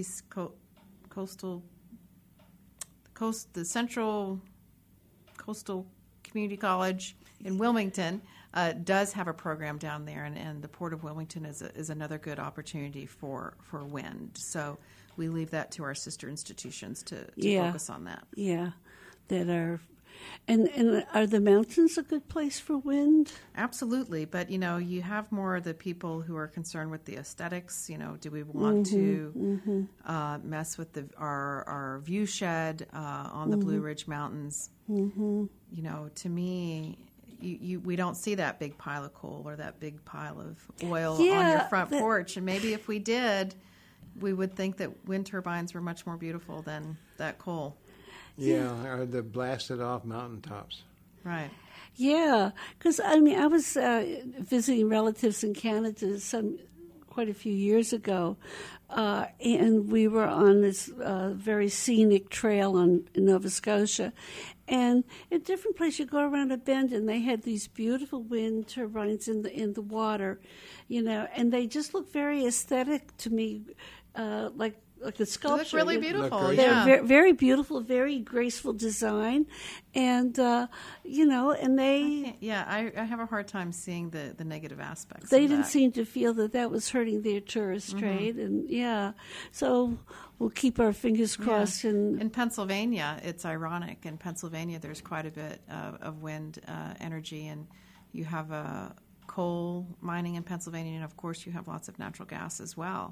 Central Coastal Community College in Wilmington does have a program down there, and the Port of Wilmington is another good opportunity for wind. So we leave that to our sister institutions to focus on that. Yeah, that are. And are the mountains a good place for wind? Absolutely, but you have more of the people who are concerned with the aesthetics. Do we want to mess with our view shed on the Blue Ridge Mountains? To me, we don't see that big pile of coal or that big pile of oil on your front porch, and maybe if we did, we would think that wind turbines were much more beautiful than that coal. Yeah, or the blasted off mountaintops. Right. Yeah, because I was visiting relatives in Canada quite a few years ago, and we were on this very scenic trail in Nova Scotia. And in different places, you go around a bend, and they had these beautiful wind turbines in the water, and they just look very aesthetic to me, like a sculpture. They look really beautiful. They're very beautiful, very graceful design, and and they. I have a hard time seeing the negative aspects. They didn't seem to feel that was hurting their tourist trade, and so we'll keep our fingers crossed. Yeah. In Pennsylvania, it's ironic. In Pennsylvania, there's quite a bit of wind energy, and you have coal mining in Pennsylvania, and of course, you have lots of natural gas as well.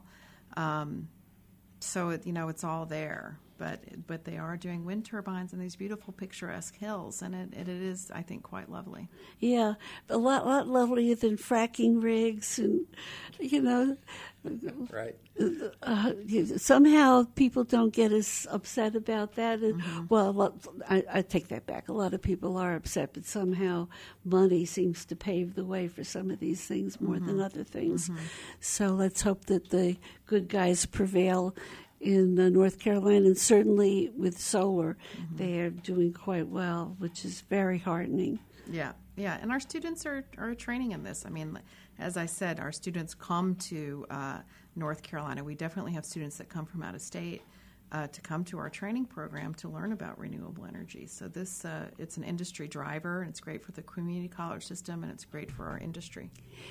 So it's all there, but they are doing wind turbines in these beautiful picturesque hills, and it is, I think, quite lovely. Yeah, a lot lovelier than fracking rigs, and Right. Somehow people don't get as upset about that. Well, I take that back. A lot of people are upset, but somehow money seems to pave the way for some of these things more than other things. So let's hope that the good guys prevail in North Carolina, and certainly with solar, they are doing quite well, which is very heartening. Yeah, and our students are training in this. I mean, as I said, our students come to North Carolina. We definitely have students that come from out of state to come to our training program to learn about renewable energy. So this it's an industry driver, and it's great for the community college system, and it's great for our industry.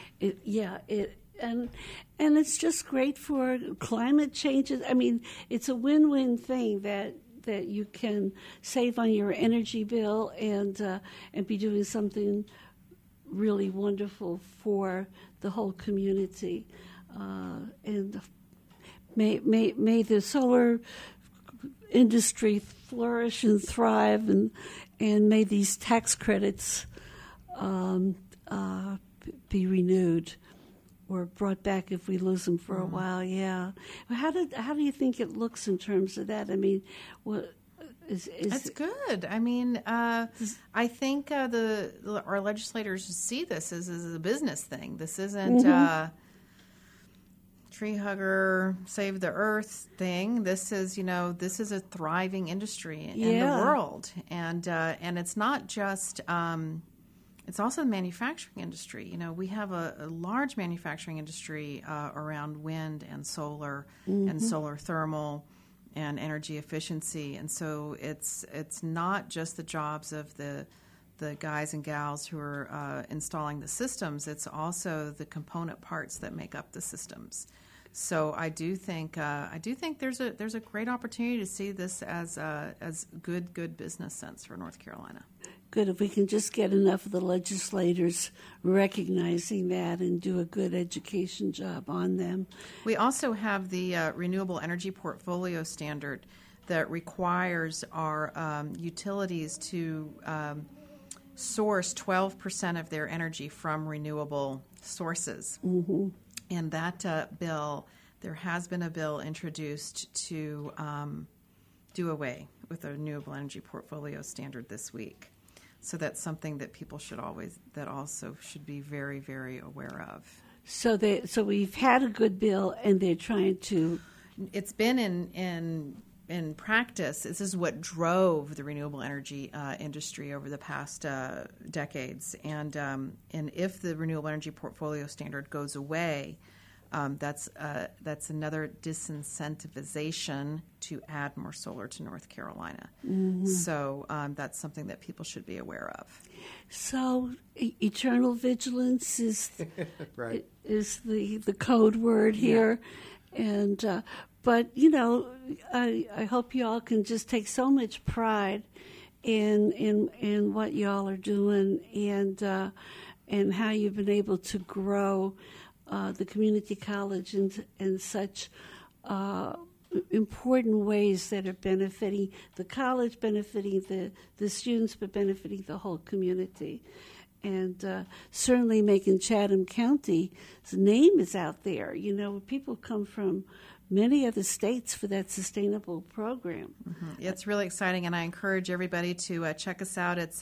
And it's just great for climate changes. I mean, it's a win-win thing that that you can save on your energy bill and be doing something really wonderful for the whole community. And may the solar industry flourish and thrive, and may these tax credits be renewed or brought back if we lose them for a while. Yeah. How do you think it looks in terms of that? I mean, what is that's good. I mean, I think our legislators see this as a business thing. This isn't tree hugger, save the earth thing. This is a thriving industry in the world, and it's not just. It's also the manufacturing industry. We have a large manufacturing industry around wind and solar and solar thermal and energy efficiency. And so it's not just the jobs of the guys and gals who are installing the systems. It's also the component parts that make up the systems. So I do think there's a great opportunity to see this as good business sense for North Carolina. Good, if we can just get enough of the legislators recognizing that and do a good education job on them. We also have the Renewable Energy Portfolio Standard that requires our utilities to source 12% of their energy from renewable sources. Mm-hmm. And that bill, there has been a bill introduced to do away with the Renewable Energy Portfolio Standard this week. So that's something that people should be very, very aware of. So we've had a good bill, and they're trying to. It's been in practice. This is what drove the renewable energy industry over the past decades. And if the Renewable Energy Portfolio Standard goes away, that's another disincentivization to add more solar to North Carolina. Mm-hmm. So that's something that people should be aware of. So eternal vigilance is right. is the code word here, and but I hope you all can just take so much pride in what y'all are doing and how you've been able to grow the community college in such important ways that are benefiting the college, benefiting the students, but benefiting the whole community. And certainly making Chatham County's name is out there. People come from many other states for that sustainable program. Mm-hmm. It's really exciting, and I encourage everybody to check us out. It's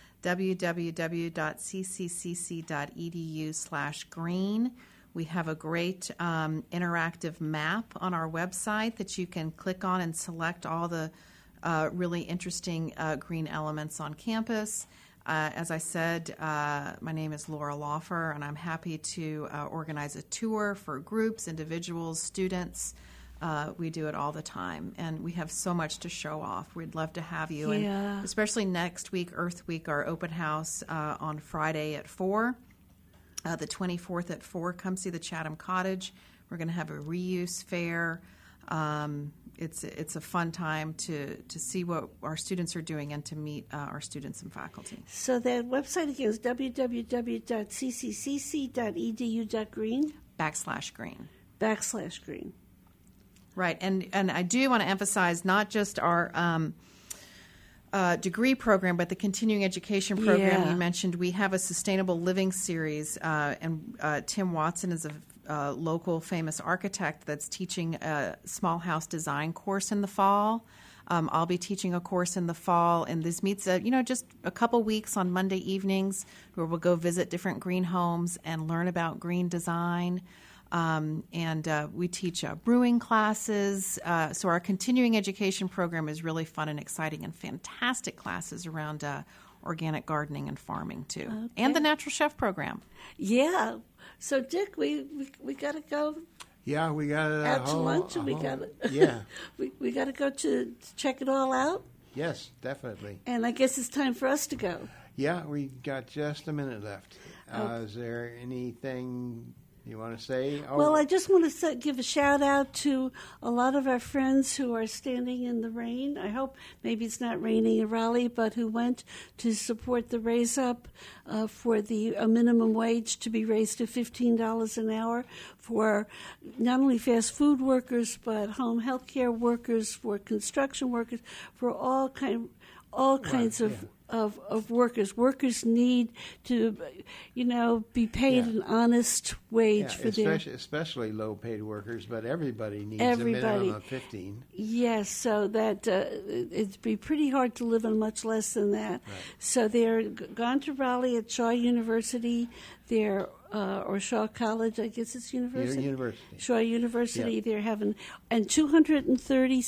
www.cccc.edu/green. We have a great interactive map on our website that you can click on and select all the really interesting green elements on campus. As I said, my name is Laura Laufer, and I'm happy to organize a tour for groups, individuals, students. We do it all the time, and we have so much to show off. We'd love to have you, and especially next week, Earth Week, our open house on Friday at 4. The 24th at 4, come see the Chatham Cottage. We're going to have a reuse fair. It's a fun time to see what our students are doing and to meet our students and faculty. So that website again is www.cccc.edu.green? /green. Right, and I do want to emphasize not just our degree program, but the continuing education program you mentioned. We have a sustainable living series, and Tim Watson is a local famous architect that's teaching a small house design course in the fall. I'll be teaching a course in the fall, and this meets just a couple weeks on Monday evenings where we'll go visit different green homes and learn about green design. And we teach brewing classes. So our continuing education program is really fun and exciting, and fantastic classes around organic gardening and farming too, and the Natural Chef program. Yeah. So Dick, we got to go. Yeah, we got out to lunch, and we got we got to go to check it all out. Yes, definitely. And I guess it's time for us to go. Yeah, we got just a minute left. Is there anything You want to say? Oh. Well, I just want to give a shout out to a lot of our friends who are standing in the rain. I hope maybe it's not raining in Raleigh, but who went to support the raise up for the minimum wage to be raised to $15 an hour for not only fast food workers but home health care workers, for construction workers, for all kinds of workers. Workers need to, be paid an honest wage for especially low-paid workers, but everybody needs a minimum of 15. Yes, so that it'd be pretty hard to live on much less than that. Right. So they're gone to Raleigh at Shaw University. They're or Shaw College, I guess it's university. University. Shaw University. Yep. They're having 230